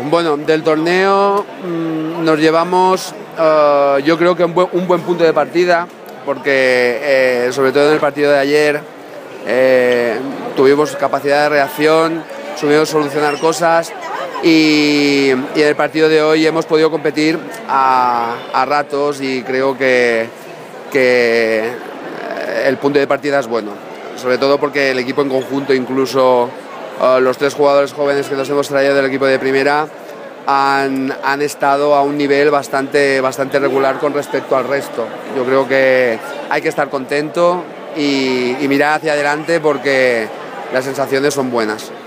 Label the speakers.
Speaker 1: Bueno, del torneo nos llevamos, yo creo que un buen punto de partida, porque sobre todo en el partido de ayer tuvimos capacidad de reacción, supimos solucionar cosas y en el partido de hoy hemos podido competir a ratos y creo que el punto de partida es bueno, sobre todo porque el equipo en conjunto, incluso los 3 jugadores jóvenes que nos hemos traído del equipo de primera han estado a un nivel bastante regular con respecto al resto. Yo creo que hay que estar contento y mirar hacia adelante porque las sensaciones son buenas.